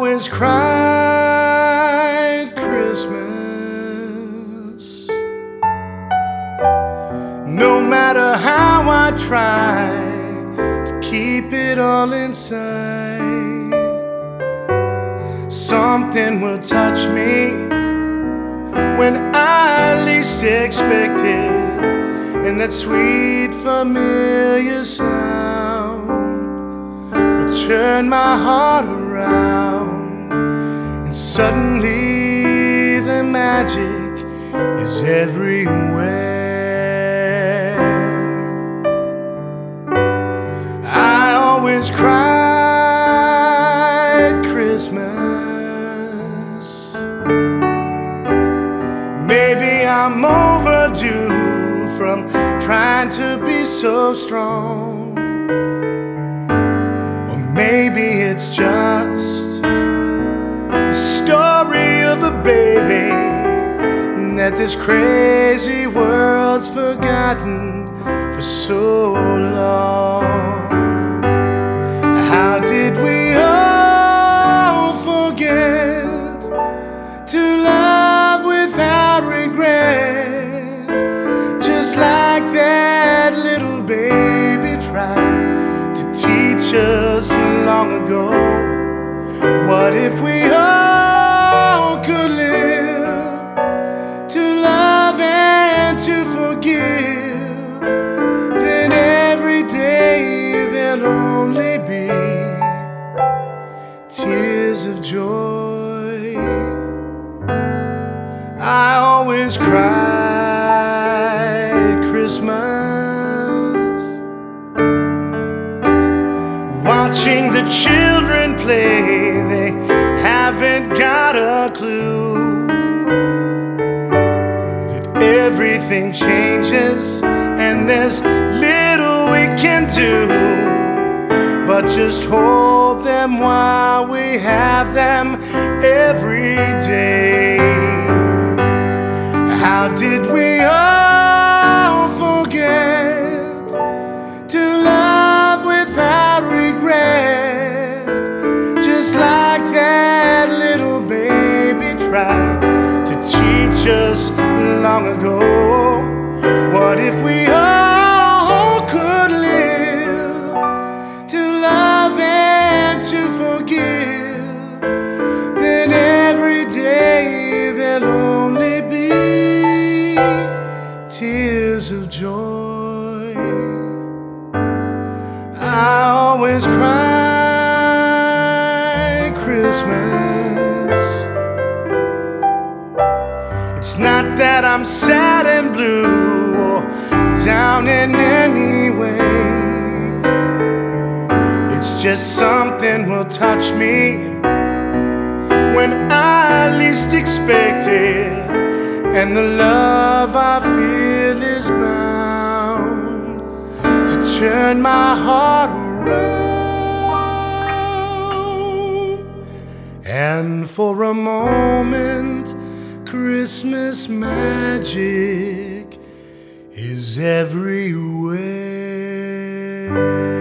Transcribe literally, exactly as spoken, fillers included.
always cried Christmas. No matter how I try to keep it all inside, something will touch me when I least expect it, and that sweet familiar sound will turn my heart around, and suddenly the magic is everywhere. I always cried Christmas. Maybe I'm overdue from trying to be so strong, or maybe it's just the story of a baby that this crazy world's forgotten for so long. How did we all forget to love without regret, just like that little baby tried to teach us long ago? What if we all could live to love and to forgive? Then every day there'll only be tears of joy. I always cry Christmas, watching the children play. They haven't got a clue that everything changes and there's little we can do but just hold them while we have them every day. How did we all forget to love without regret, just like that little baby tried to teach us long ago? What if we all could live to love and to forgive? Then every day there'll only be tears of joy. I always cry Christmas. It's not that I'm sad and blue or down in any way. It's just something will touch me when I least expect it, and the love I feel is bound to turn my heart around. And for a moment, Christmas magic is everywhere.